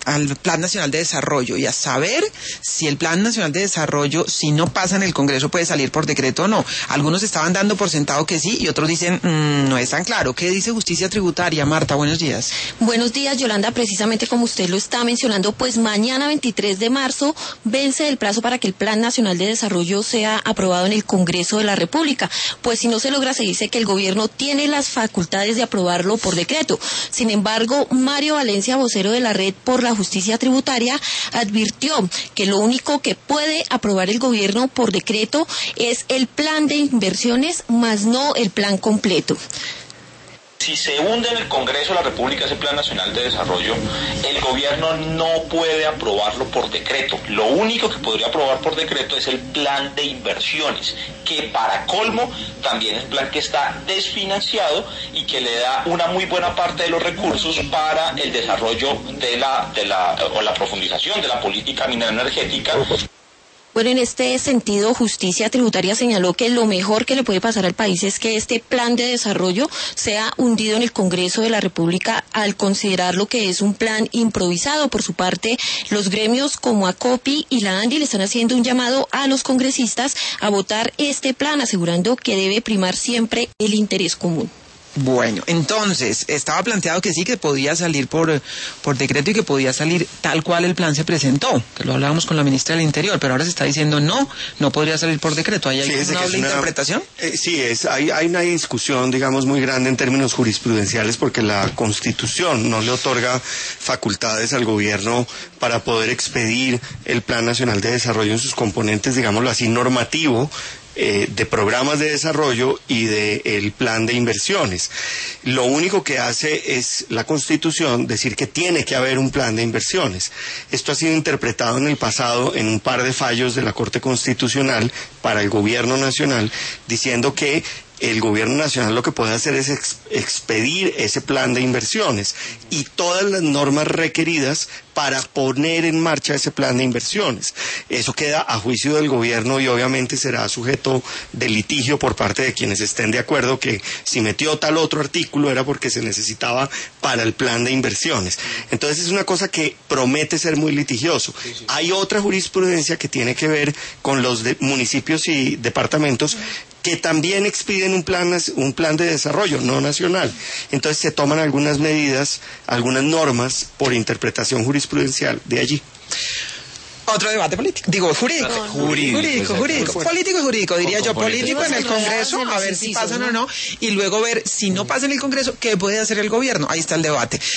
al Plan Nacional de Desarrollo y a saber si el Plan Nacional de Desarrollo, si no pasa en el Congreso, puede salir por decreto o no. Algunos estaban dando por sentado que sí y otros dicen no es tan claro. ¿Qué dice Justicia Tributaria? Marta, buenos días. Buenos días, Yolanda. Precisamente como usted lo está mencionando, pues mañana 23 de marzo vence el plazo para que el Plan Nacional de Desarrollo sea aprobado en el Congreso de la República. Pues si no se logra, se dice que el gobierno tiene las facultades de aprobarlo por decreto. Sin embargo, Mario Valencia, vocero de la Red por la Justicia Tributaria, advirtió que lo único que puede aprobar el gobierno por decreto es el plan de inversiones, más no el plan completo. Si se hunde en el Congreso de la República ese Plan Nacional de Desarrollo, el gobierno no puede aprobarlo por decreto. Lo único que podría aprobar por decreto es el plan de inversiones, que para colmo también es un plan que está desfinanciado y que le da una muy buena parte de los recursos para el desarrollo o la profundización de la política minera energética. Bueno, en este sentido, Justicia Tributaria señaló que lo mejor que le puede pasar al país es que este plan de desarrollo sea hundido en el Congreso de la República al considerarlo que es un plan improvisado. Por su parte, los gremios como ACOPI y la ANDI le están haciendo un llamado a los congresistas a votar este plan, asegurando que debe primar siempre el interés común. Bueno, entonces, estaba planteado que sí, que podía salir por decreto y que podía salir tal cual el plan se presentó, que lo hablábamos con la ministra del Interior, pero ahora se está diciendo no podría salir por decreto. ¿Hay una doble interpretación? Sí, hay una discusión, digamos, muy grande en términos jurisprudenciales porque la Constitución no le otorga facultades al gobierno para poder expedir el Plan Nacional de Desarrollo en sus componentes, digámoslo así, normativo, de programas de desarrollo y del plan de inversiones. Lo único que hace es la Constitución decir que tiene que haber un plan de inversiones. Esto ha sido interpretado en el pasado en un par de fallos de la Corte Constitucional para el Gobierno Nacional, diciendo que el gobierno nacional lo que puede hacer es expedir ese plan de inversiones y todas las normas requeridas para poner en marcha ese plan de inversiones. Eso queda a juicio del gobierno y obviamente será sujeto de litigio por parte de quienes estén de acuerdo que si metió tal otro artículo era porque se necesitaba para el plan de inversiones. Entonces es una cosa que promete ser muy litigioso. Hay otra jurisprudencia que tiene que ver con los municipios y departamentos que también expiden un plan de desarrollo no nacional. Entonces se toman algunas medidas, algunas normas por interpretación jurisprudencial de allí. Otro debate político, digo jurídico, político y jurídico, diría yo, político en el Congreso, a ver si pasan o no, y luego ver si no pasa en el Congreso, qué puede hacer el gobierno. Ahí está el debate.